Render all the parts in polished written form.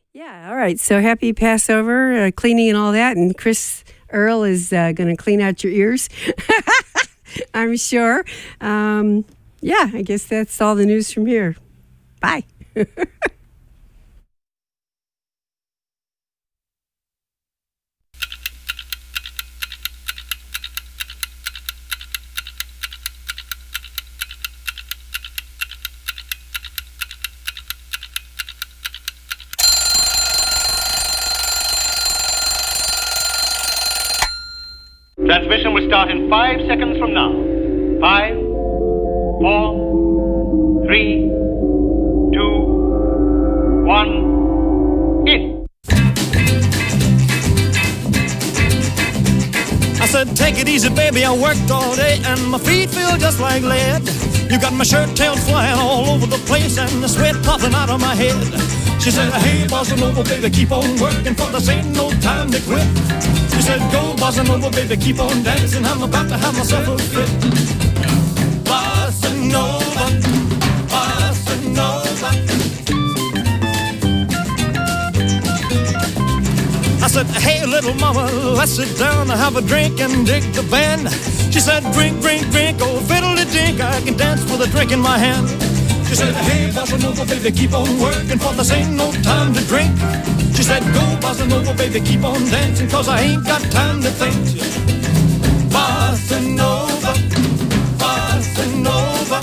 Yeah, all right. So happy Passover, cleaning and all that. And Chris Earl is going to clean out your ears, I'm sure. Yeah, I guess that's all the news from here. Bye. Transmission will start in 5 seconds from now. 5, 4, 3, 2, 1, in. I said, take it easy, baby, I worked all day and my feet feel just like lead. You got my shirt tails flying all over the place and the sweat popping out of my head. She said, hey, bossa nova, baby, keep on working, for this ain't no time to quit. She said, go, bossa nova, baby, keep on dancing, I'm about to have myself a fit. Bossa nova, bossa nova. I said, hey, little mama, let's sit down and have a drink and dig the band. She said, drink, drink, drink, oh, fiddle-de-dink, I can dance with a drink in my hand. She said, hey, bossa nova, baby, keep on working, for this ain't no time to drink. She said, go, bossa nova, baby, keep on dancing, cause I ain't got time to think. Bossa nova, bossa nova.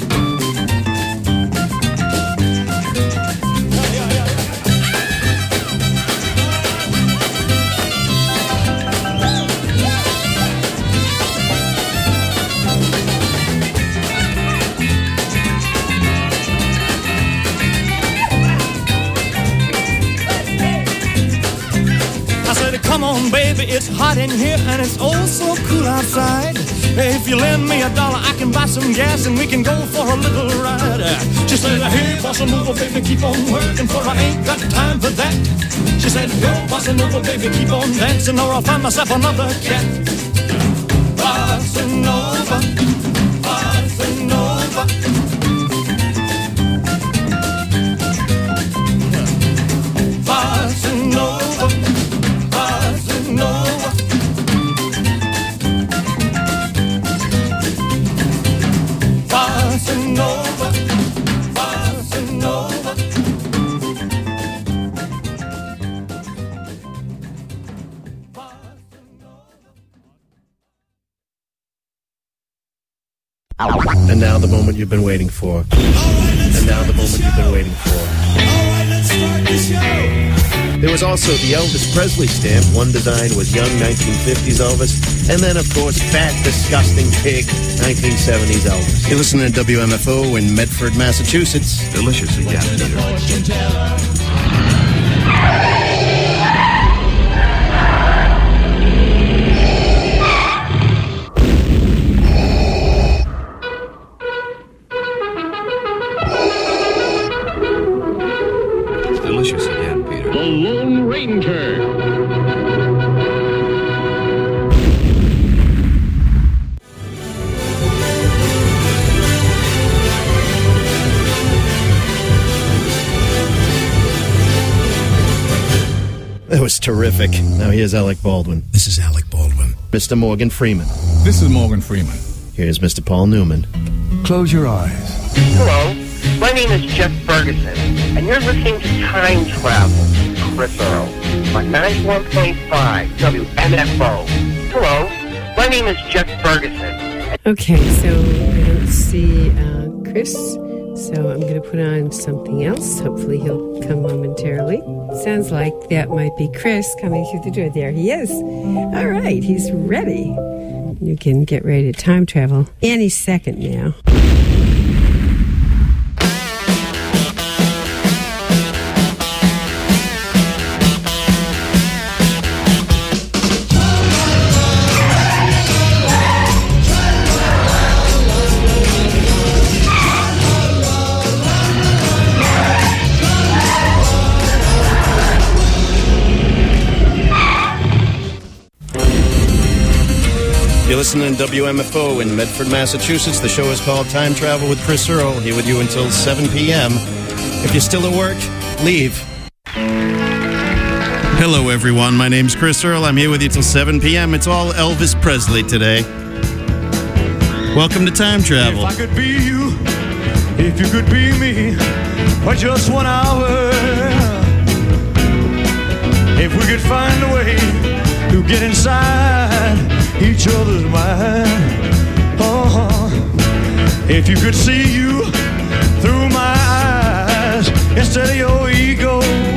Come on, baby, it's hot in here and it's oh so cool outside. If you lend me $1, I can buy some gas and we can go for a little ride. She said, hey, bossa nova, baby, keep on working, for I ain't got time for that. She said, go, bossa nova, baby, keep on dancing, or I'll find myself another cat. Bossa nova, bossa nova. Bossa nova. Nova. Bossa nova, bossa nova. And now the moment you've been waiting for. And now the moment you've been waiting for. All right, let's start the show. There was also the Elvis Presley stamp. One design was young 1950s Elvis, and then, of course, fat, disgusting pig 1970s Elvis. You're listening to WMFO in Medford, Massachusetts. Delicious again, Peter. Delicious again, Peter. The Lone Ranger. That was terrific. Now here's Alec Baldwin. This is Alec Baldwin. Mr. Morgan Freeman. This is Morgan Freeman. Here's Mr. Paul Newman. Close your eyes. Hello, my name is Jeff Ferguson, and you're listening to Time Travel, Chris Earl, on 91.5 WMFO. Hello, my name is Jeff Ferguson. Okay, so I don't see Chris, so I'm going to put on something else. Hopefully he'll come momentarily. Sounds like that might be Chris coming through the door. There he is. All right, he's ready. You can get ready to time travel any second now. You're listening to WMFO in Medford, Massachusetts. The show is called Time Travel with Chris Earl. Here with you until 7 p.m. If you're still at work, leave. Hello, everyone. My name's Chris Earl. I'm here with you till 7 p.m. It's all Elvis Presley today. Welcome to Time Travel. If I could be you, if you could be me, for just 1 hour, if we could find a way to get inside each other's mind, if you could see you through my eyes instead of your ego,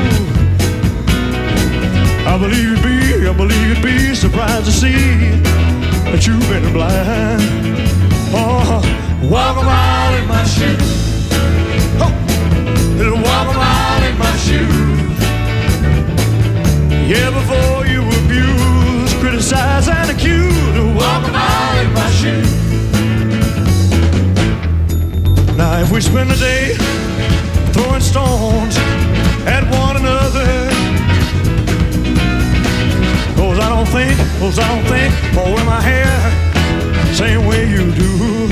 I believe you'd be surprised to see that you've been blind. Walk a mile in my shoes. Walk a mile in my shoes. Yeah, before you abuse, criticize, and accuse. Walk a mile in my shoes. Now, if we spend the day throwing stones at one another, Cause I don't think, or wear my hair same way you do.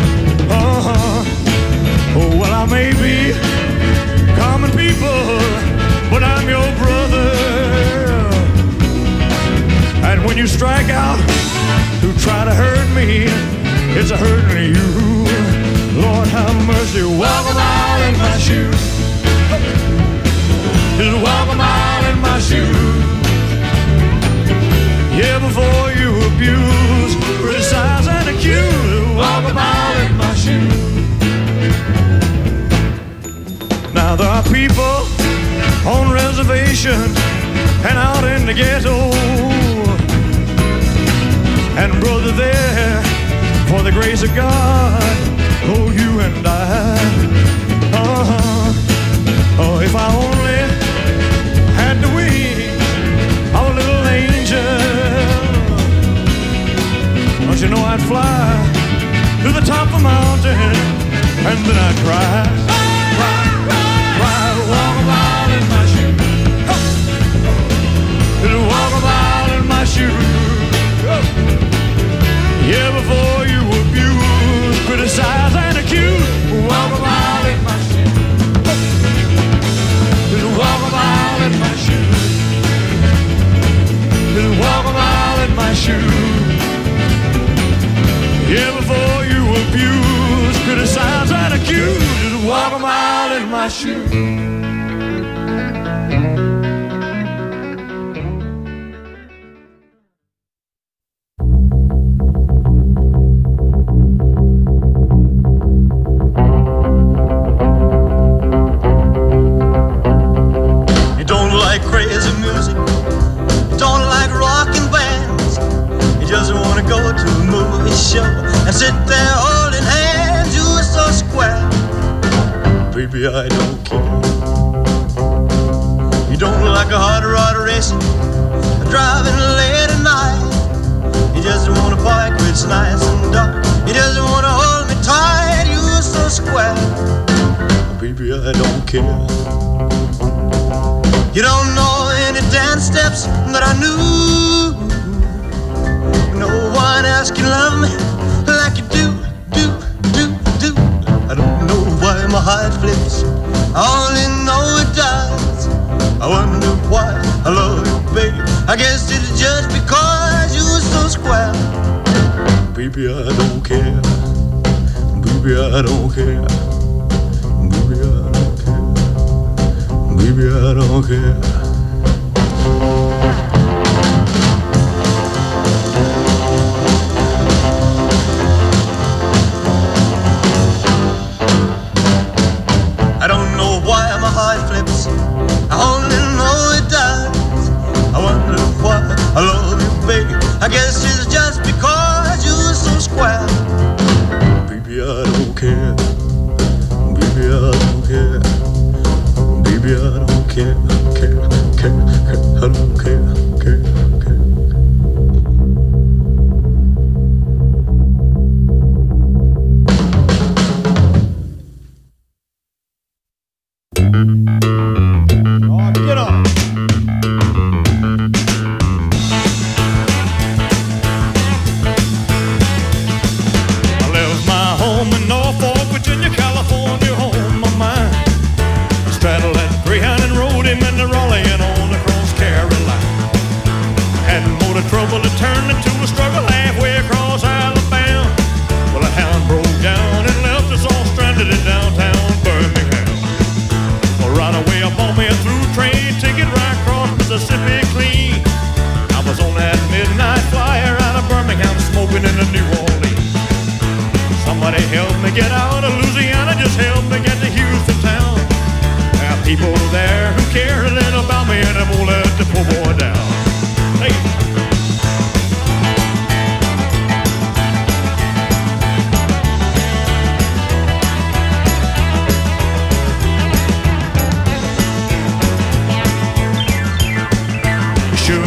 Oh, well, I may be common people, but I'm your brother. And when you strike out to try to hurt me, it's a hurting you. Lord have mercy, walk a mile in my shoes. Just walk a mile in my shoes. Yeah, before you abuse, criticize, and accuse, walk a mile in my shoes. Now there are people on reservations and out in the ghetto, and brother, there for the grace of God, oh, you and I. Oh, if I only had the wings of a little angel, don't you know I'd fly to the top of a mountain and then I'd cry, walk a mile in my shoes. Walk a mile in my shoes. Yeah, before you abuse, criticize, and accuse, walk a mile in my shoes. Walk a mile in my shoes. Walk a mile in my shoes. Yeah, before you abuse, criticize, and accuse, just walk a mile in my shoes. You don't like crazy music, you don't like rockin' bands, you just wanna go to a movie show and sit there holding hands. You're so square, baby, I don't care. You don't like a hot rod racing, driving late at night. You just wanna park where it's nice and dark. You just wanna hold me tight. You're so square, baby, I don't care. You don't know any dance steps that I knew. No one else can love me like you do. I don't know why my heart flips, I only know it does. I wonder why I love you, baby. I guess it's just because you're so square. Baby, I don't care. Baby, I don't care. Baby, I don't care. Baby, I don't care. I don't know why my heart flips, I only know it does. I wonder why I love you, baby. I guess it's just because you're so square. Baby, I don't care. Baby, I don't care. Baby, I don't care. I don't care. Straddled that Greyhound and rode him into Raleigh and on across Carolina.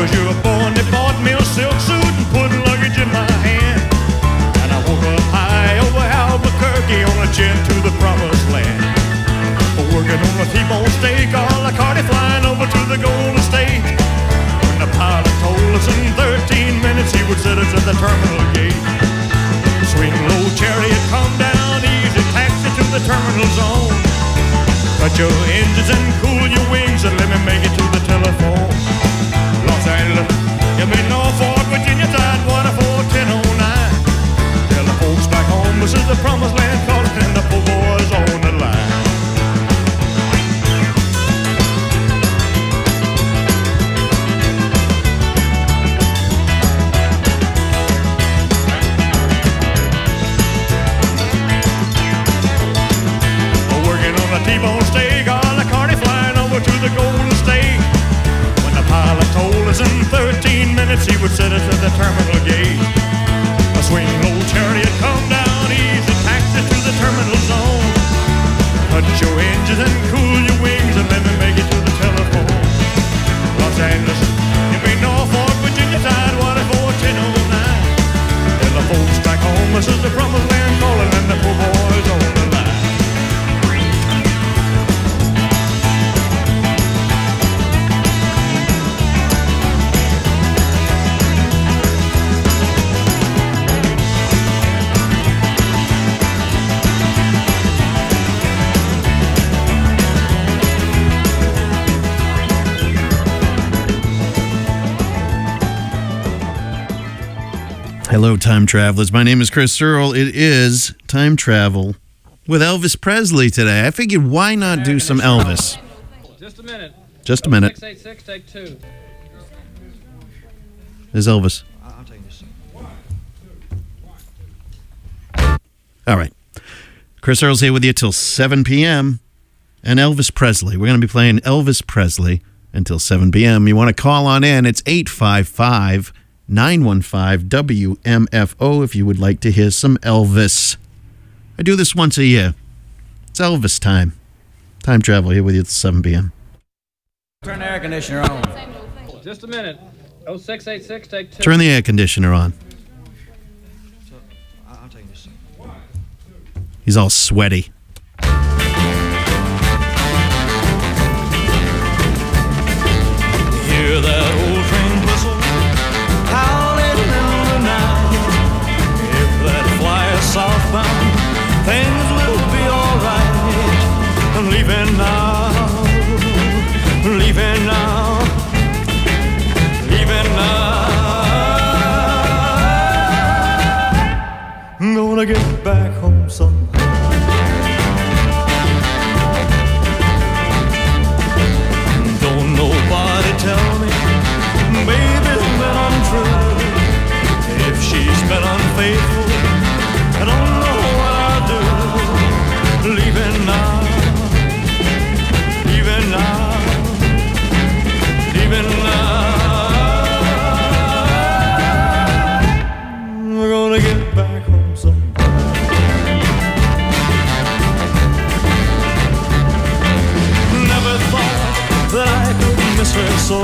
'cause you were born, they bought me a silk suit and put luggage in my hand. And I woke up high over Albuquerque on a jet to the promised land. Working on a T-bone steak, a la carte flying over to the Golden State. When the pilot told us in 13 minutes he would set us at the terminal gate. Swing low chariot, come down easy, taxi to the terminal zone. Cut your engines and cool your wings and let me make it to the telephone. Los Angeles, you mean Norfolk, Virginia, Tidewater 41009. Tell the folks back home this is the promised land calling and the poor boys on the line. T-bone steak, a la carte flying over to the Golden State. When the pilot told us in 13 minutes he would set us at the terminal gate. A swing low chariot, come down easy, taxi to the terminal zone. Cut your engines and cool your wings and let me make it to the telephone. Los Angeles, you mean Norfolk, Virginia, Tidewater 41009. Tell the folks back home this is the promised land calling and the poor boys on the line. Hello, time travelers. My name is Chris Earl. It is Time Travel with Elvis Presley today. I figured, why not do some Elvis? Just a minute. Just a minute. 686, take 2. There's Elvis. I'll take this. All right. Chris Earl's here with you till 7 p.m. And Elvis Presley. We're going to be playing Elvis Presley until 7 p.m. You want to call on in. It's 855-915-WMFO if you would like to hear some Elvis. I do this once a year. It's Elvis time. Time travel here with you till 7 p.m. Turn the air conditioner on. Just a minute. 0686, take 2. Turn the air conditioner on. I'll take this. He's all sweaty. Hear that old train whistle howling in the night. If that flies southbound, things will be alright. I'm leaving now, leaving now, leaving now. I'm gonna get back home somehow. Don't nobody tell me baby's been untrue. If she's been unfaithful, I don't know what I'll do. Leaving now, leaving now, leaving now. We're gonna get back home somehow. Never thought that I could miss her so.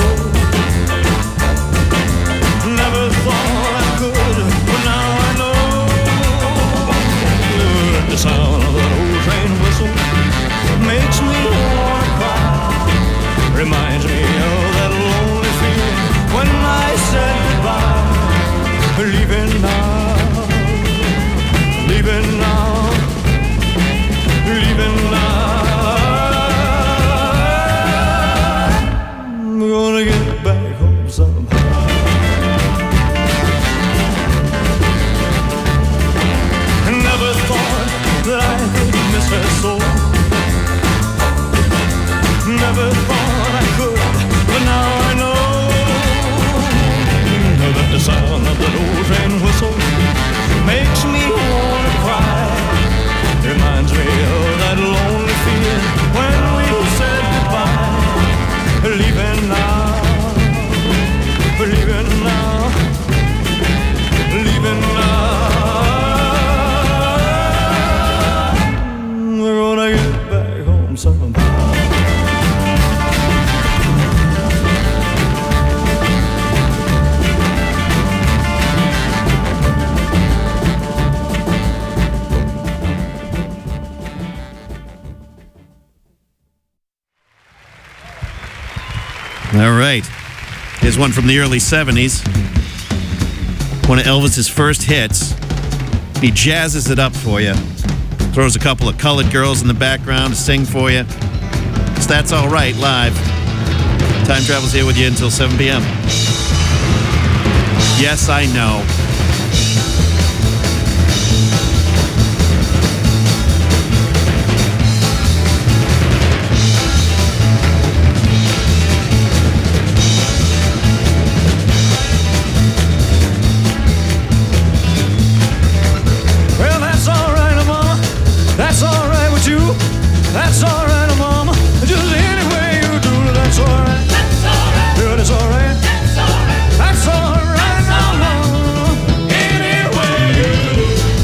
Never thought I could, but now I know. The sound of that old train whistle makes me wanna cry. Reminds me of that lonely feeling when I said goodbye. Leaving now, leaving now, leaving now. We're gonna get back home somehow. Never thought that I could miss her so. Never thought I could, but now I know that the sound of that old train whistle makes me wanna cry. Reminds me of that lonely feeling when we said goodbye. Leaving now, All right. Here's one from the early 70s. One of Elvis's first hits. He jazzes it up for you. Throws a couple of colored girls in the background to sing for you. It's That's All Right live. Time Travel's here with you until 7 p.m. Yes, I know. Well, that's all right, Mama. That's all right with you. That's all right, Mama. Just any way you do, that's all right. That's all right. Yeah, that's all right. That's all right. That's all right, Mama. Any way you do.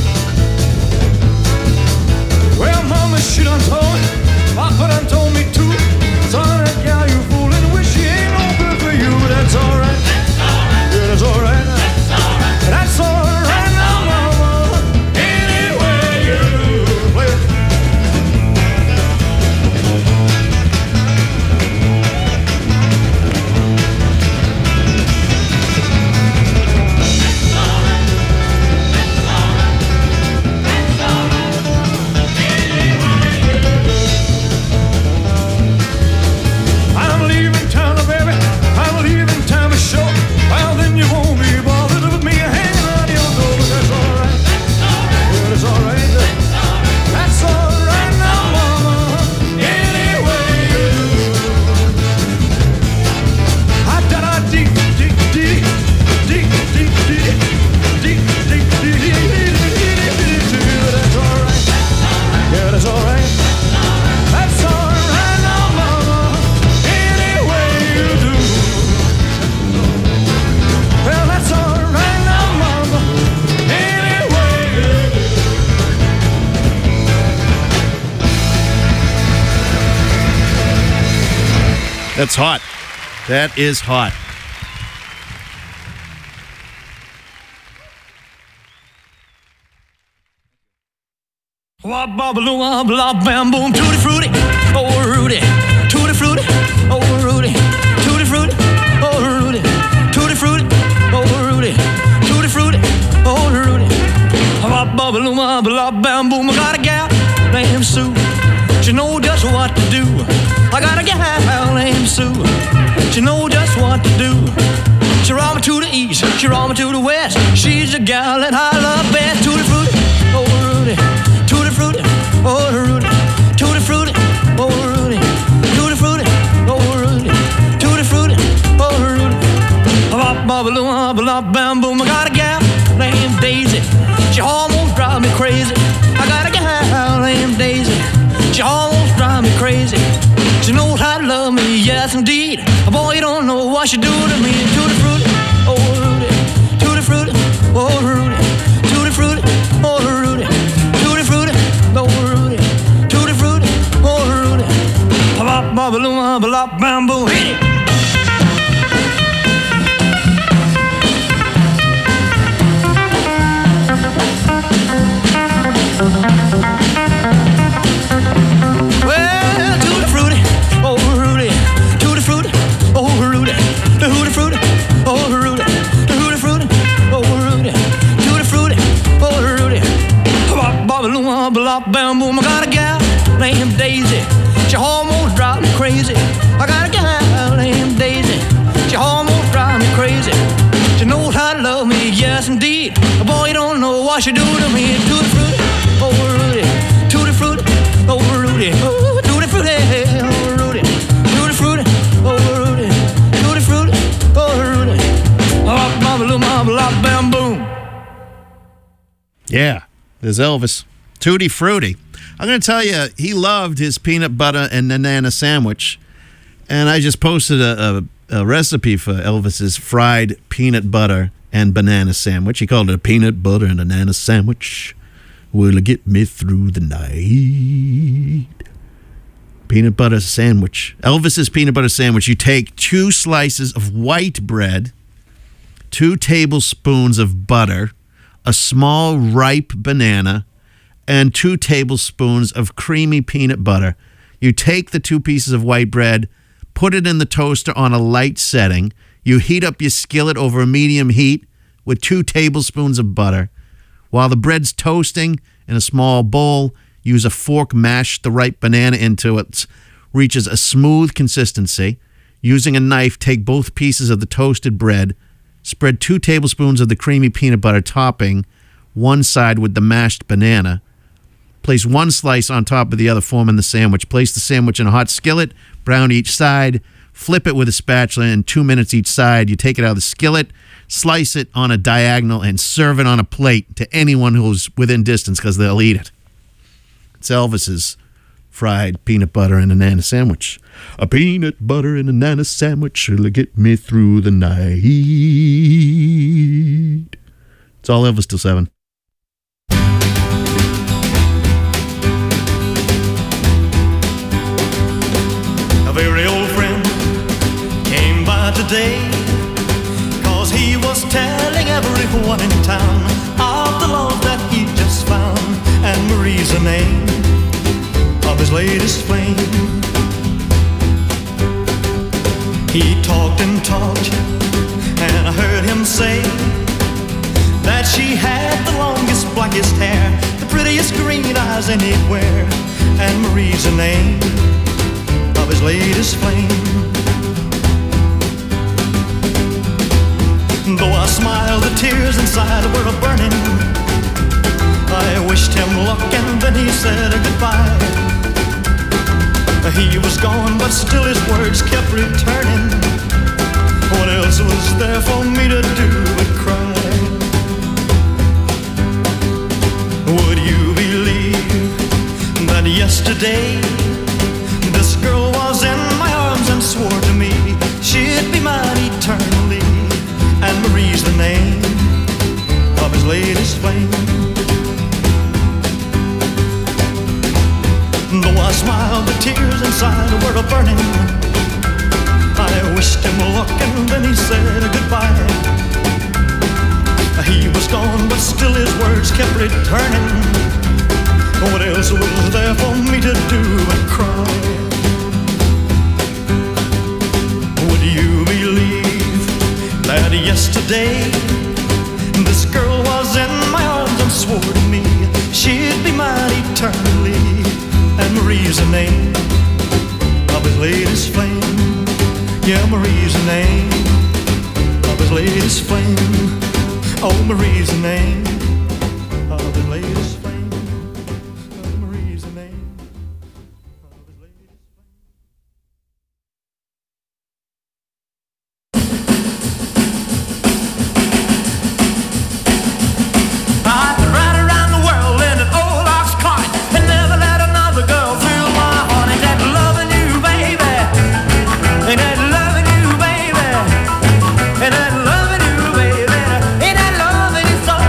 Well, Mama, she done told me. Papa done told me too. Son, that gal you fooling. Wish she ain't no good for you, but that's all right. That's all right. Yeah, that's all right. That's all right. That's all right. That's hot. That is hot. Wop bop baloo wop bop bam boom tutti frutti, oh Rudy, tutti frutti, oh Rudy, tutti frutti, oh Rudy, tutti frutti, oh Rudy, tutti frutti, oh Rudy. Wop bop baloo wop bop bam boom. I got a gal named Sue. She know just what to do. I got a gal named Sue. She know just what to do. She roll me to the east, she roll me to the west. She's the gal that I love best. Tutti frutti, oh Rudy. Tutti frutti, oh Rudy. Tutti frutti, oh Rudy. Tutti frutti, oh Rudy. Tutti frutti, oh Rudy. Bop bop baloo bop bam boom. I got a gal named Daisy. She almost drives me crazy. I got a gal named Daisy. She almost drives me crazy. She knows how to love me, yes indeed. Boy, you don't know what she do to me. Tutti frutti, oh Rudy. Tutti frutti, oh Rudy. Tutti frutti, oh Rudy. Tutti frutti, oh Rudy. Tutti frutti, oh Rudy. Bop bop baloo bop bam boom. Hit it. Well, tutti frutti, oh Rudy. Tutti frutti, oh Rudy. Tutti frutti, oh Rudy. Tutti frutti, oh Rudy. Tutti frutti, oh Rudy. Bop bop baloo bop bam boom. I got a gal named Daisy. She almost drives me crazy. I got a gal named Daisy. She almost drives me crazy. She knows how to love me, yes indeed. Boy, you don't know what she do to me. Tutti frutti, oh Rudy. Tutti frutti, oh Rudy. Oh, tutti frutti, oh Rudy. Tutti frutti, oh Rudy. Tutti frutti, oh Rudy. Bop bop baloo bop bam boom. Yeah, there's Elvis. Tutti Frutti. I'm going to tell you, he loved his peanut butter and banana sandwich. And I just posted a recipe for Elvis's fried peanut butter and banana sandwich. He called it a peanut butter and banana sandwich. Will it get me through the night? Peanut butter sandwich. Elvis's peanut butter sandwich. You take 2 slices of white bread, 2 tablespoons of butter, a small ripe banana, and 2 tablespoons of creamy peanut butter. You take the 2 pieces of white bread, Put it in the toaster on a light setting. You heat up your skillet over a medium heat with 2 tablespoons of butter. While the bread's toasting in a small bowl, use a fork, mash the ripe banana into it, reaches a smooth consistency. Using a knife, take both pieces of the toasted bread, spread 2 tablespoons of the creamy peanut butter topping, one side with the mashed banana. Place 1 slice on top of the other, forming the sandwich. Place the sandwich in a hot skillet, brown each side, flip it with a spatula in 2 minutes each side. You take it out of the skillet, slice it on a diagonal, and serve it on a plate to anyone who's within distance because they'll eat it. It's Elvis's fried peanut butter and banana sandwich. A peanut butter and banana sandwich will get me through the night. It's all Elvis till 7. A very old friend came by today, 'cause he was telling everyone in town of the love that he just found, and Marie's the name of his latest flame. He talked and talked, and I heard him say that she had the longest, blackest hair, the prettiest green eyes anywhere, and Marie's the name of his latest flame. Though I smiled, the tears inside were burning. I wished him luck, and then he said goodbye. He was gone, but still his words kept returning. What else was there for me to do but cry? Would you believe that yesterday this girl was in my arms and swore to me she'd be mine eternally, and Marie's the name of his latest flame. Though I smiled, the tears inside were burning. I wished him luck, and then he said goodbye. He was gone, but still his words kept returning. What else was there for me to do but cry? Would you believe that yesterday this girl was in my arms and swore to me she'd be mine eternally, and Marie's the name of his latest flame. Yeah, Marie's the name of his latest flame. Oh, Marie's the name of his latest flame. Oh, Marie's the name of his latest flame. I could ride around the world in an old ox cart and never let another girl fill my heart. Ain't that loving you, baby? Ain't that loving you, baby? Ain't that loving you, baby? Ain't that loving you so?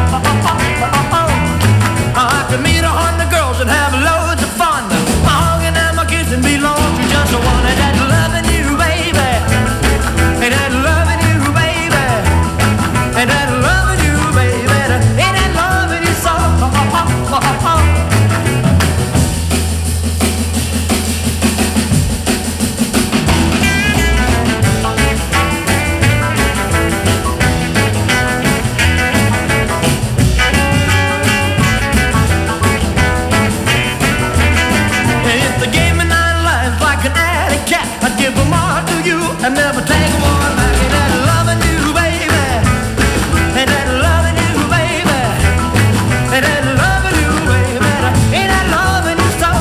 I could meet 100 girls and have loads of fun. My hugging and my kissing belong to just one. Ain't that loving you, baby? Ain't that loving you, baby? Ain't that loving you, baby? Ain't that loving you so? If they gave me 9 lives like an alley cat, I'd give them all to you and never take one back. Ain't that loving you, baby? Ain't that loving you, baby? Ain't that loving you, baby? Ain't that loving you so?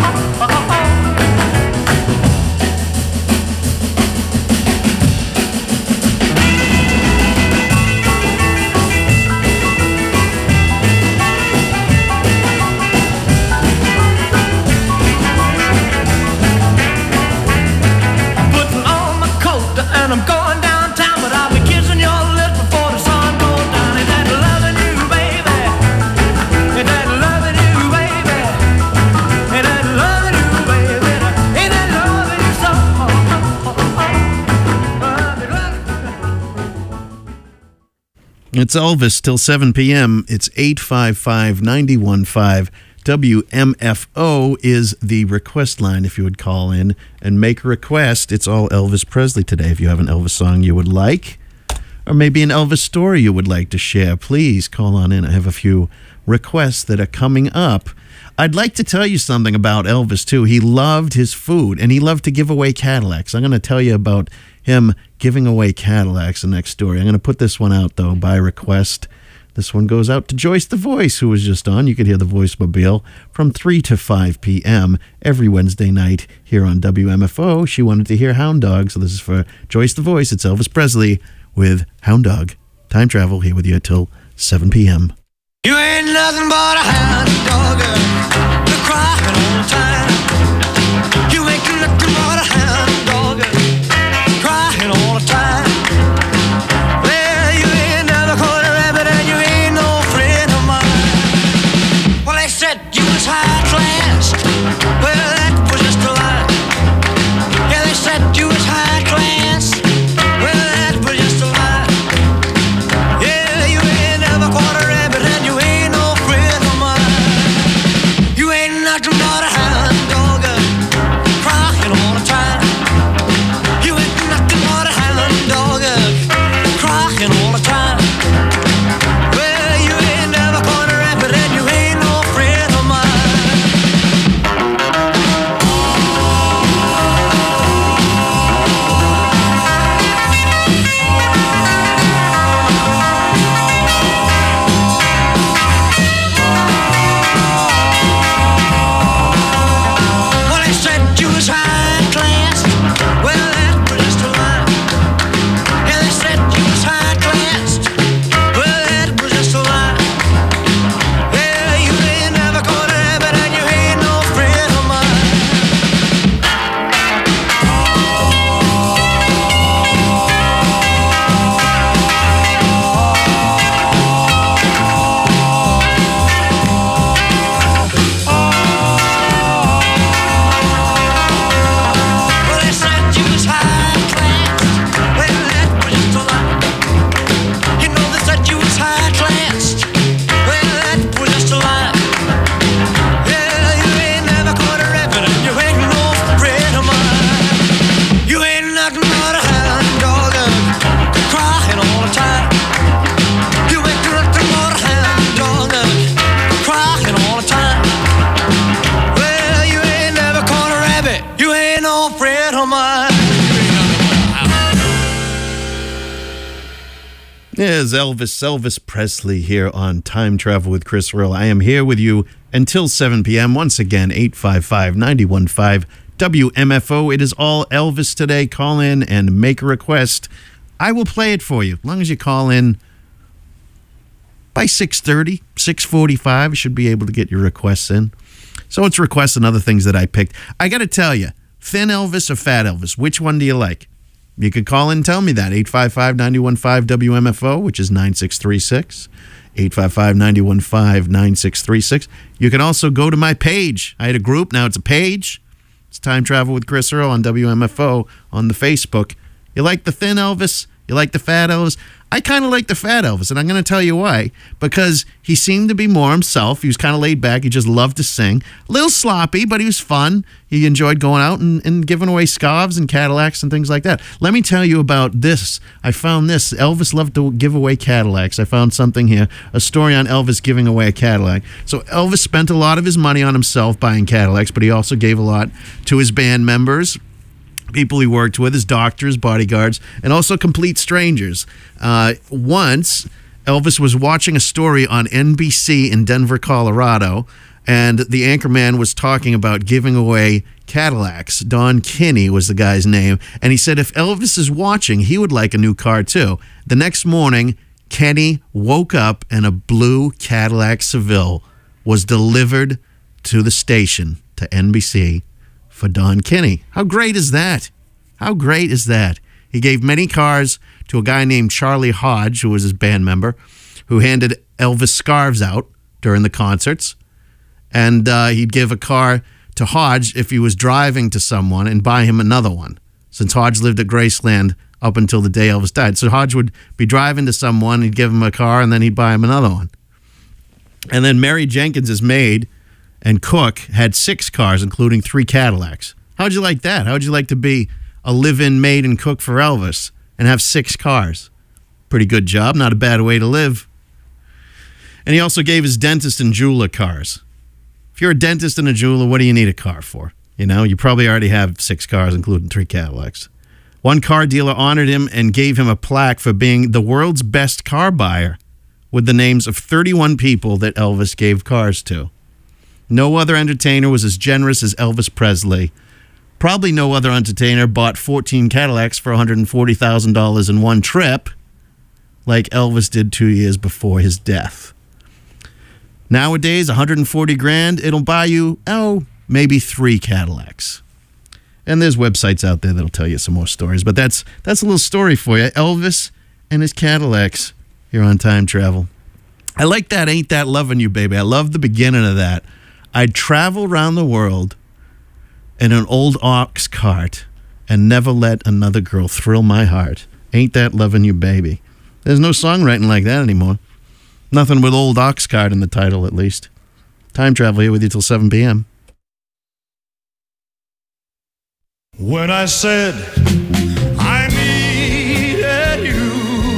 Putting on my coat and I'm going downtown, but I'll be kissing your lips before the sun goes down. Ain't that loving you, baby? Ain't that loving you, baby? Ain't that loving you, baby? Ain't that loving you so? It's Elvis till 7 p.m. It's 855-915 WMFO is the request line if you would call in and make a request. It's all Elvis Presley today. If you have an Elvis song you would like, or maybe an Elvis story you would like to share, please call on in. I have a few requests that are coming up. I'd like to tell you something about Elvis, too. He loved his food, and he loved to give away Cadillacs. I'm going to tell you about him giving away Cadillacs, the next story. I'm going to put this one out, though, by request. This one goes out to Joyce the Voice, who was just on. You could hear the Voicemobile from 3 to 5 p.m. every Wednesday night here on WMFO. She wanted to hear Hound Dog, so this is for Joyce the Voice. It's Elvis Presley with Hound Dog. Time travel here with you till 7 p.m. You ain't nothing but a hound dog, you're crying all the time. You ain't nothing but a hound dog, crying all the time. Well, you ain't never caught a rabbit and you ain't no friend of mine. Well, they said you was high class, well, that was just a lie. Yeah, they said you was high class, well, that was just a lie. Yeah, you ain't never caught a rabbit and you ain't no friend of mine. You ain't nothing but a hound dog, crying all the time. You ain't nothing but a hound dog, crying all the time. Well, you ain't never caught a rabbit and you ain't no friend of mine. Well, they said you was high class. Well, that was just a lie. Yeah, they said you was high class. Well, that was just a lie. Yeah, you ain't never caught a rabbit and you ain't no friend of mine. Well, they said you was high class. Well, that was just a lie. You know they said you was high class. Well, that was just a lie. Yeah, you ain't never caught a rabbit and you ain't no friend of mine. You ain't nothing but a hound dog, crying all the time. You ain't nothing but a hound dog, crying all the time. Well, you ain't never caught a rabbit. You ain't no friend of mine. There's Elvis Presley here on Time Travel with Chris Earl. I am here with you until 7 p.m. Once again, 855-915 WMFO. It is all Elvis today. Call in and make a request. I will play it for you. As long as you call in by 6:30, 6:45, you should be able to get your requests in. So it's requests and other things that I picked. I got to tell you, Thin Elvis or Fat Elvis, which one do you like? You could call in and tell me that. 855-915 WMFO, which is 9636. 855-915-9636. You can also go to my page. I had a group. Now it's a page. It's Time Travel with Chris Earl on WMFO on the Facebook. You like the Thin Elvis? You like the Fat Elvis? I kind of like the Fat Elvis, and I'm going to tell you why. Because he seemed to be more himself. He was kind of laid back. He just loved to sing. A little sloppy, but he was fun. He enjoyed going out and giving away scarves and Cadillacs and things like that. Let me tell you about this. I found this. Elvis loved to give away Cadillacs. I found something here, a story on Elvis giving away a Cadillac. So Elvis spent a lot of his money on himself buying Cadillacs, but he also gave a lot to his band members, people he worked with, his doctors, bodyguards, and also complete strangers. Once, Elvis was watching a story on NBC in Denver, Colorado, and the anchorman was talking about giving away Cadillacs. Don Kinney was the guy's name, and he said if Elvis is watching, he would like a new car too. The next morning, Kenny woke up and a blue Cadillac Seville was delivered to the station, to NBC, for Don Kinney. How great is that? How great is that? He gave many cars to a guy named Charlie Hodge, who was his band member, who handed Elvis scarves out during the concerts. And he'd give a car to Hodge if he was driving to someone and buy him another one, since Hodge lived at Graceland up until the day Elvis died. So Hodge would be driving to someone, he'd give him a car, and then he'd buy him another one. And then Mary Jenkins' maid and Cook had 6 cars, including 3 Cadillacs. How'd you like that? How'd you like to be a live-in maid and cook for Elvis and have 6 cars? Pretty good job. Not a bad way to live. And he also gave his dentist and jeweler cars. If you're a dentist and a jeweler, what do you need a car for? You know, you probably already have 6 cars, including 3 Cadillacs. One car dealer honored him and gave him a plaque for being the world's best car buyer with the names of 31 people that Elvis gave cars to. No other entertainer was as generous as Elvis Presley. Probably no other entertainer bought 14 Cadillacs for $140,000 in one trip like Elvis did 2 years before his death. Nowadays, $140,000, it'll buy you, maybe 3 Cadillacs. And there's websites out there that'll tell you some more stories. But that's a little story for you. Elvis and his Cadillacs here on Time Travel. I like that, Ain't That Lovin' You, Baby. I love the beginning of that. I'd travel around the world in an old ox cart and never let another girl thrill my heart. Ain't that lovin' you, baby. There's no songwriting like that anymore. Nothing with old ox cart in the title, at least. Time Travel here with you till 7 p.m. When I said I needed you,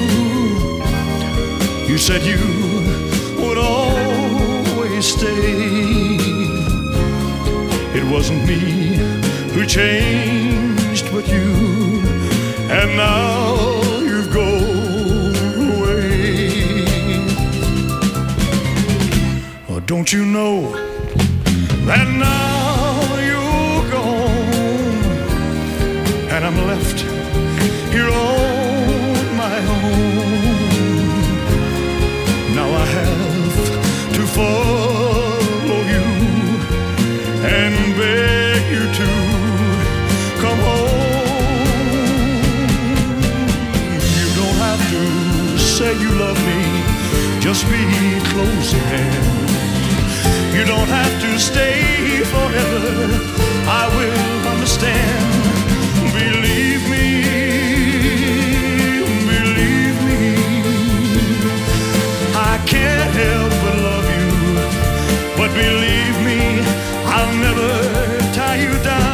you said you would always stay. It wasn't me who changed but you, and now you've gone away. Oh, don't you know that now you're gone, and I'm left here on my own. Now I have to follow you and beg you to come home. You don't have to say you love me, just be close at hand. You don't have to stay forever, I will understand. Believe me, I can't help but love you, but believe me, I'll never tie you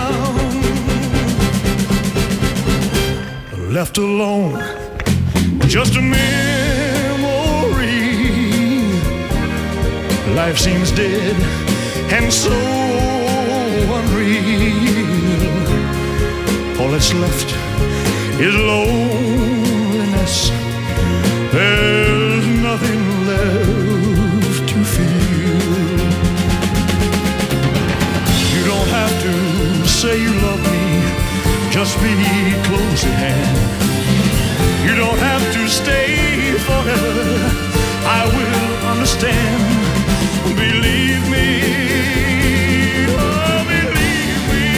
down. Left alone, just a memory. Life seems dead and so unreal. All that's left is loneliness. There's nothing left to feel. You don't have to say you love me, just be close at hand. You don't have to stay forever, I will understand. Believe me, oh, believe me.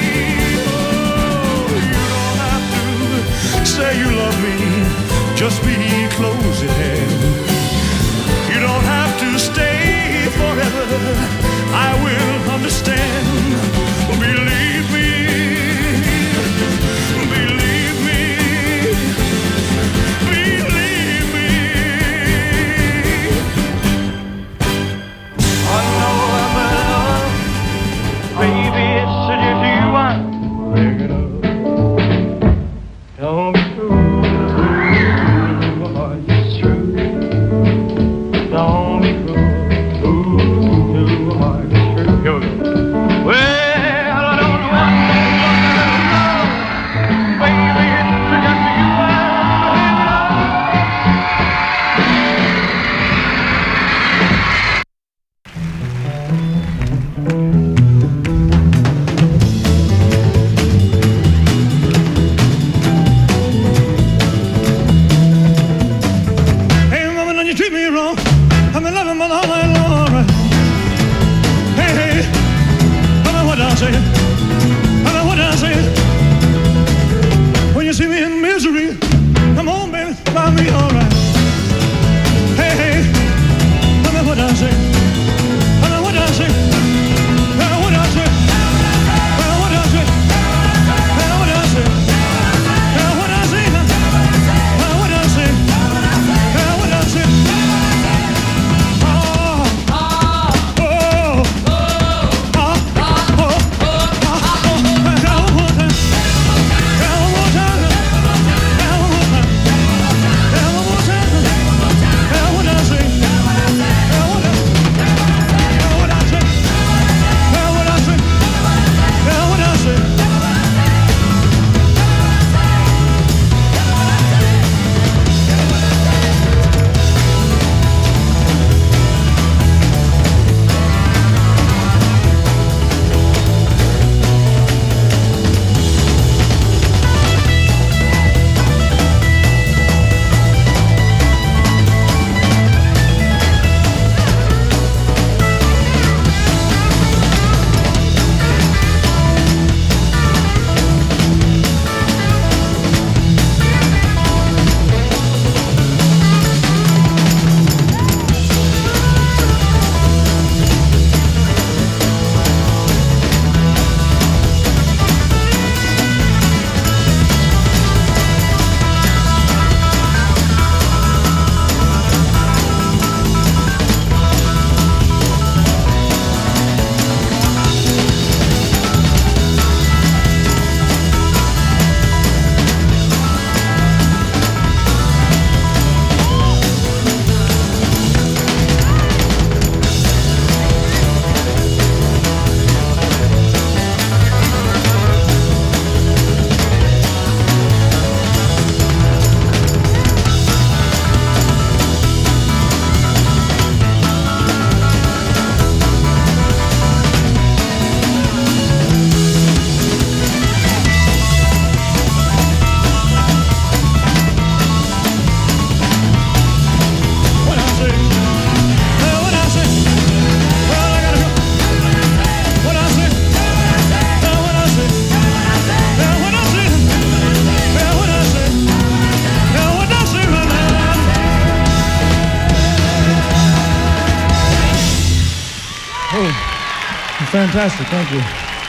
Oh, you don't have to say you love me, just be close at hand. You don't have to stay forever, I will understand. Believe me, believe me, believe me. I know I'm in love, baby, it's as if you want to pick it up. Don't be cruel, boy, it's true. Don't be cruel, boy, it's true. Here we go. Well, I don't know what baby, it's as if you want to pick it up. Hey, mama, don't you treat me wrong. I'm in love with my all night long. Right? Hey, hey, tell me what I say. Tell me what I say. When you see me in misery, come on, baby, find me all right. Hey, hey, tell me what I say. Tell me what I say. Tell me what I say. Tell me what I say. Tell me what I say. Tell me what I say. Tell me what I say. Tell me what I say. Oh, oh, oh, oh. fantastic. Thank you.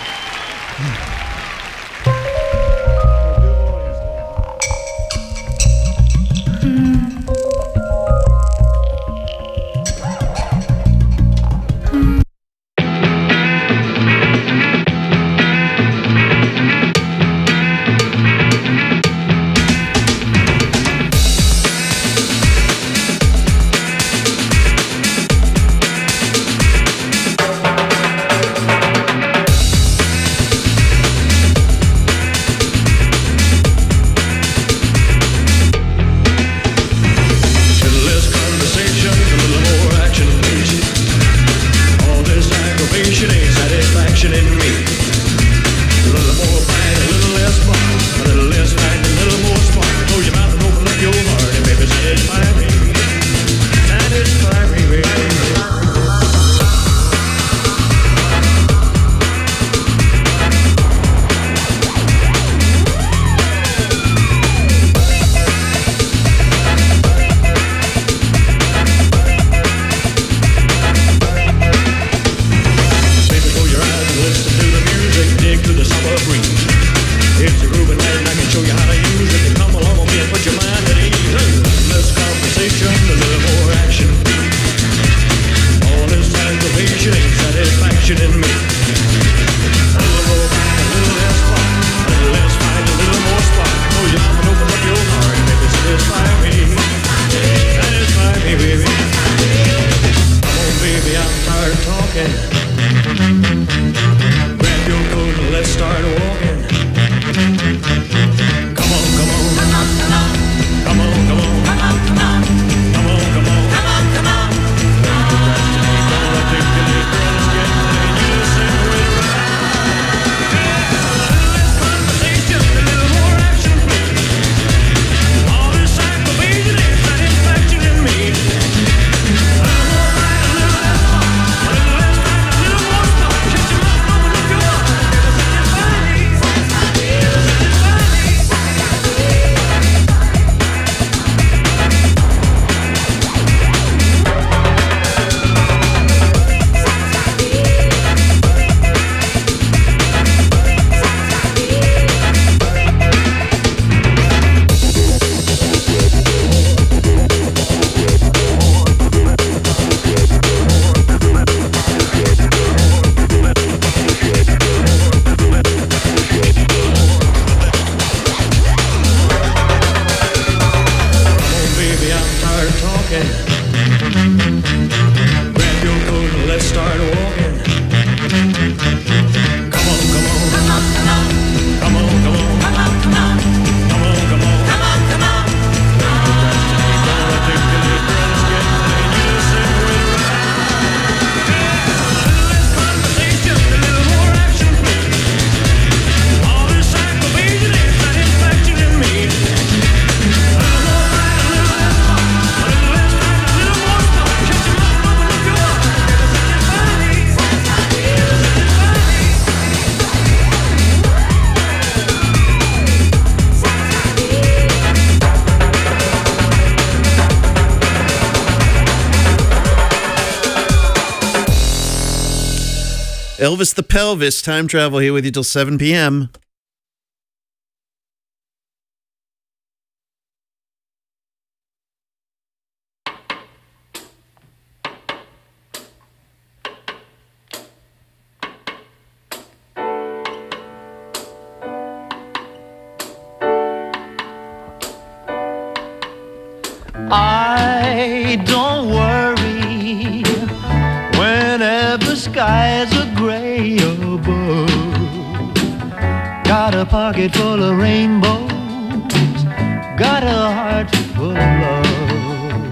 Elvis the Pelvis, time travel here with you till 7 p.m. I don't worry whenever skies are gray above. Got a pocket full of rainbows, got a heart full of love.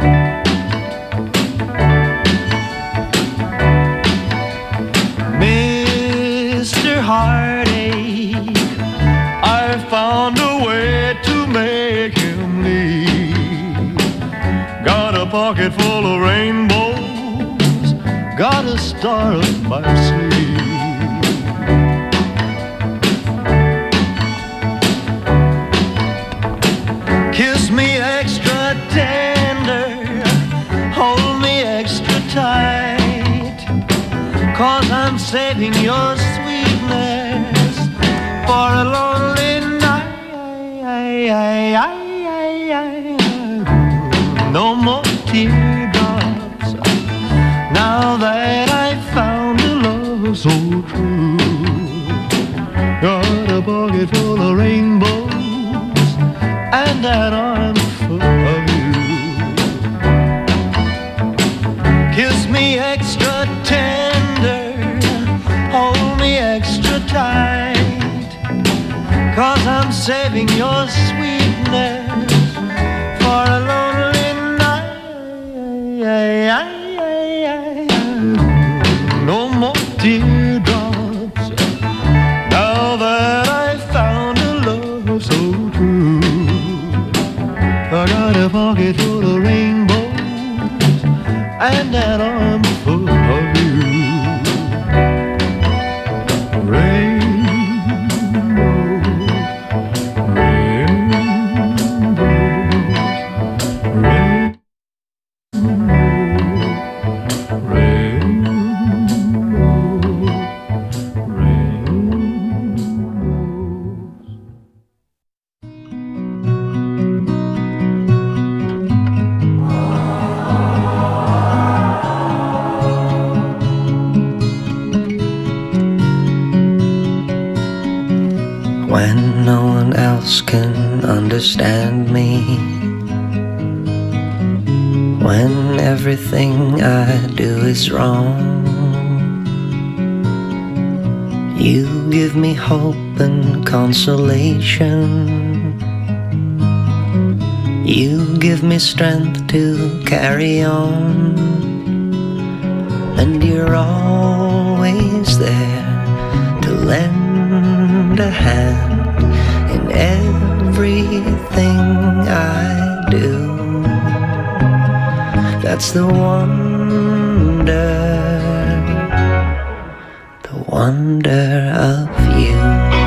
Mr. Heartache, I found a way to make him leave. Got a pocket full of rainbows, got a star up my sleeve. Kiss me extra tender, hold me extra tight, 'cause I'm saying saving your sweetness for a lonely night. No more teardrops now that I found a love so true. Got a pocket full of rainbows and an arm full of you. Kiss me extra tender, hold me extra tight, 'cause I'm saving your sweetness for a lonely night. No more teardrops now that I found a love so true. I got a pocket full of rainbows and an arm full of you. When no one else can understand me, when everything I do is wrong, you give me hope and consolation. You give me strength to carry on, and you're always there to lend a hand in everything I do. That's the wonder of you.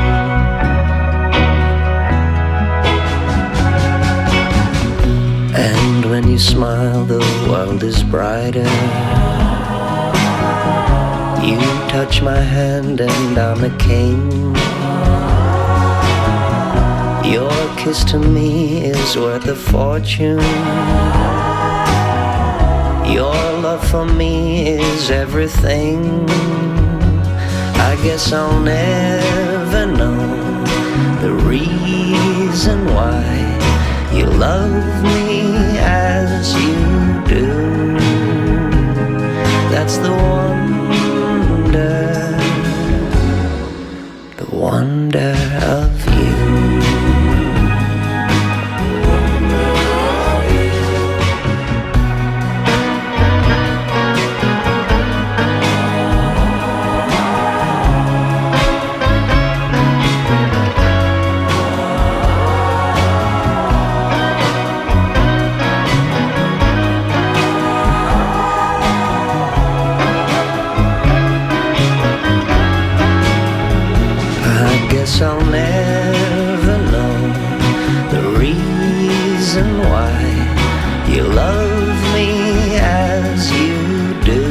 And when you smile, the world is brighter. You touch my hand and I'm a king. Your kiss to me is worth a fortune. Your love for me is everything. I guess I'll never know the reason why you love me as you do. That's the wonder of you. I'll never know the reason why you love me as you do.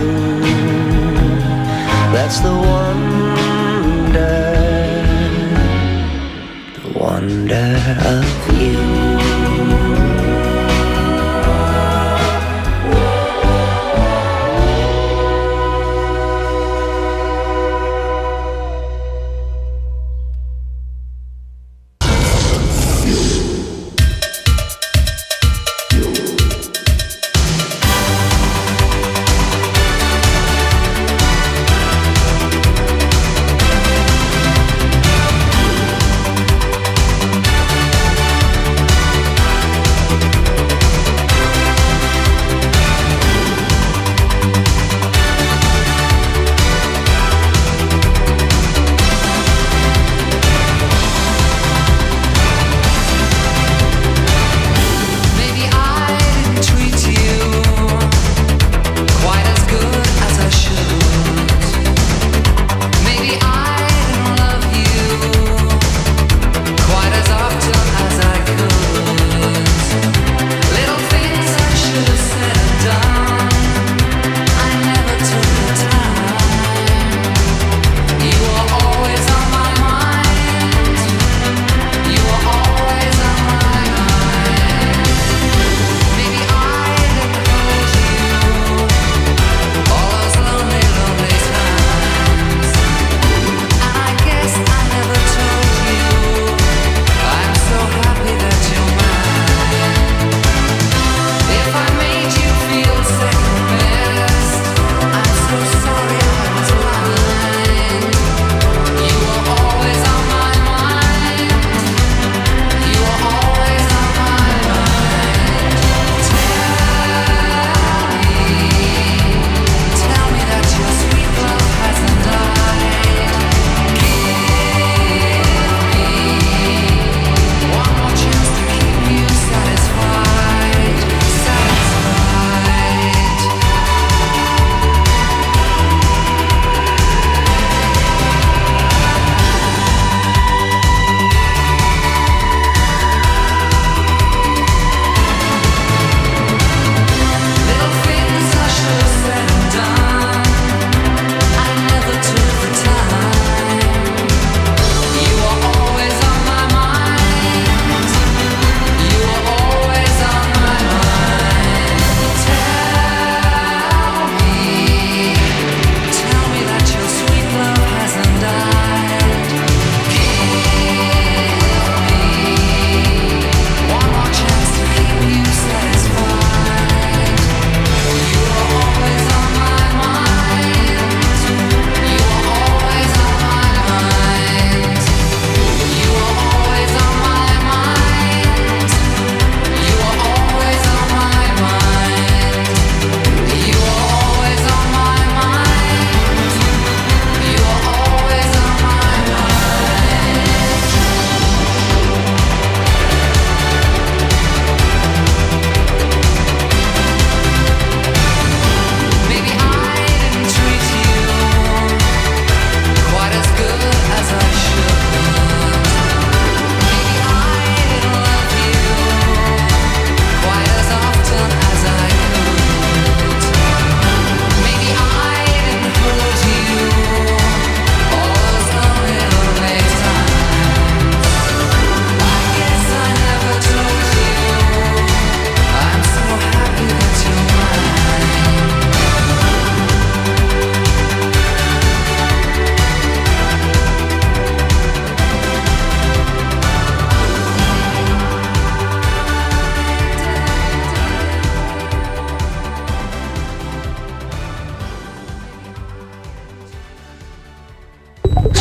That's the wonder of you.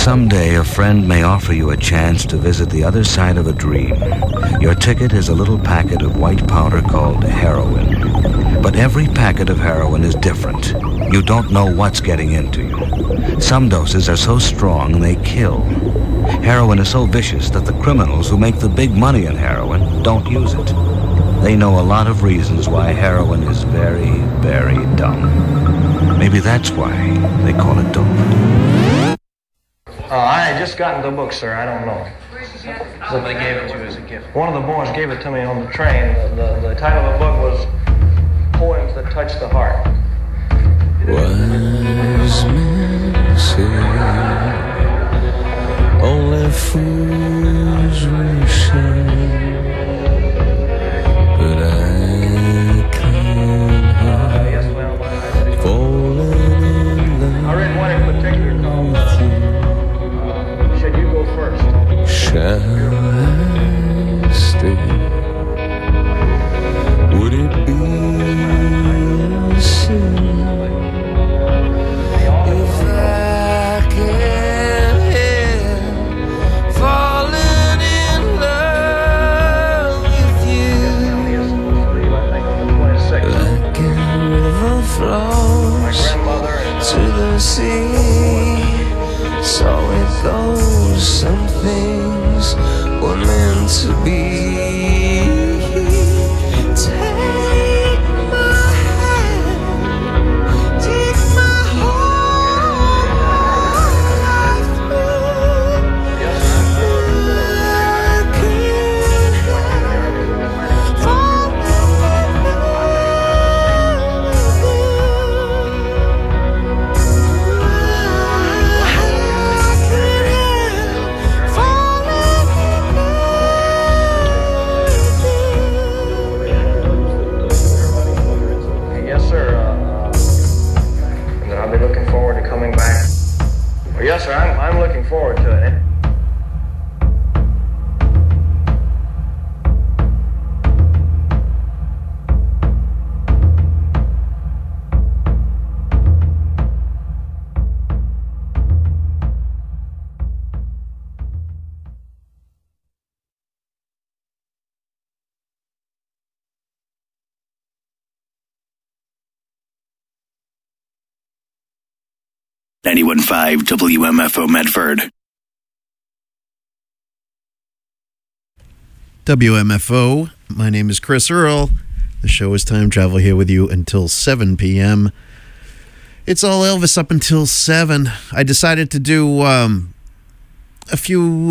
Someday a friend may offer you a chance to visit the other side of a dream. Your ticket is a little packet of white powder called heroin. But every packet of heroin is different. You don't know what's getting into you. Some doses are so strong they kill. Heroin is so vicious that the criminals who make the big money in heroin don't use it. They know a lot of reasons why heroin is very, very dumb. Maybe that's why they call it dope. I had just gotten the book, sir. I don't know. Somebody gave it to you as a gift. One of the boys gave it to me on the train. The title of the book was Poems That Touch the Heart. Wise men say only fools will shine, but I can't help falling in love. I read one in particular called Should You Go First? Shall I stay? Would it be a sin if I can't help falling in love with you? Like a river flows to the sea, so it goes. Some things were meant to be. Take my hand, take my whole life through. I can't help falling in love with you. I can't help falling in love with you. Yes, sir. And I'll be looking forward to coming back. Well, yes, sir. I'm looking forward to it. .5 WMFO Medford. WMFO, my name is Chris Earl. The show is Time Travel, here with you until 7 p.m. It's all Elvis up until 7. I decided to do a few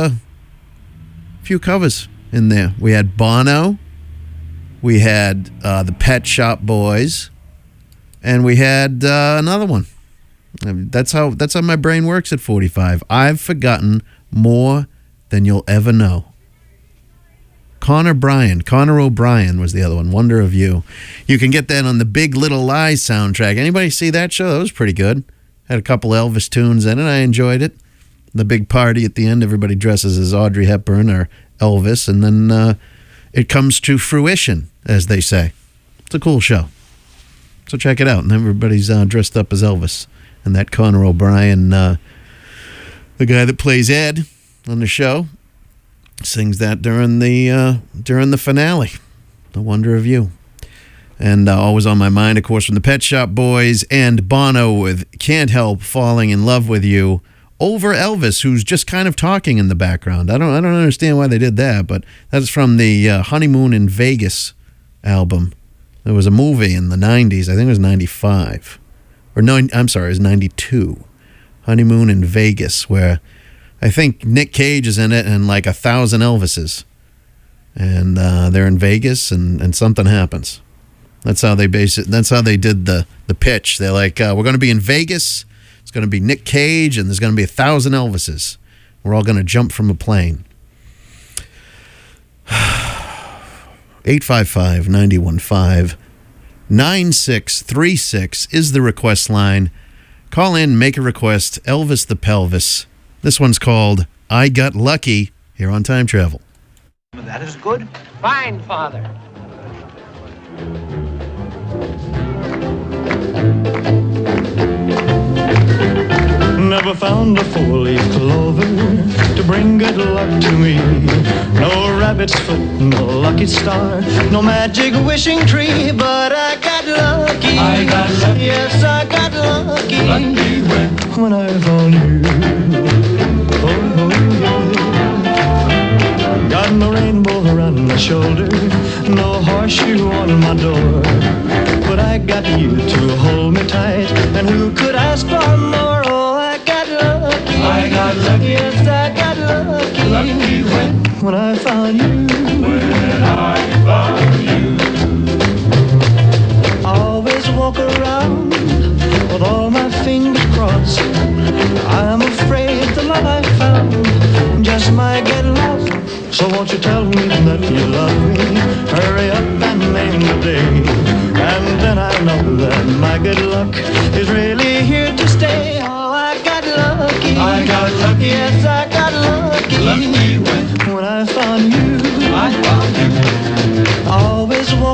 covers in there. We had Bono, we had the Pet Shop Boys, and we had another one. That's how my brain works at 45. I've forgotten more than you'll ever know. Connor O'Brien was the other one. Wonder of You. You can get that on the Big Little Lies soundtrack. Anybody see that show? That was pretty good. Had a couple Elvis tunes in it. I enjoyed it. The big party at the end, everybody dresses as Audrey Hepburn or Elvis, and then it comes to fruition, as they say. It's a cool show. So check it out. And everybody's dressed up as Elvis. And that Connor O'Brien, the guy that plays Ed on the show, sings that during the finale, The Wonder of You. And always on my mind, of course, from the Pet Shop Boys and Bono with Can't Help Falling in Love with You over Elvis, who's just kind of talking in the background. I don't understand why they did that, but that's from the Honeymoon in Vegas album. There was a movie in the 90s, I think it was 95. Or no, I'm sorry, it was 92. Honeymoon in Vegas, where I think Nick Cage is in it and like 1,000 Elvises. And they're in Vegas and something happens. That's how they base it. That's how they did the pitch. They're like, we're going to be in Vegas. It's going to be Nick Cage and there's going to be 1,000 Elvises. We're all going to jump from a plane. 855-915. 9636 is the request line. Call in, make a request. Elvis the Pelvis. This one's called I Got Lucky, here on Time Travel. That is good. Fine, Father. Now Never found a four-leaf clover to bring good luck to me. No rabbit's foot, no lucky star, no magic wishing tree, but I got lucky. I got lucky. Yes, I got lucky. Lucky when I found you. Oh, yeah. Got no rainbow around my shoulder, no horseshoe on my door, but I got you to hold me tight, and who could ask for more? Oh, I got lucky. I got lucky. Yes, I got lucky. Lucky when I found you. When I found you. I always walk around with all my fingers crossed. I'm afraid the love I found just might get lost. So won't you tell me that you love me? Hurry up and name the day, and then I know that my good luck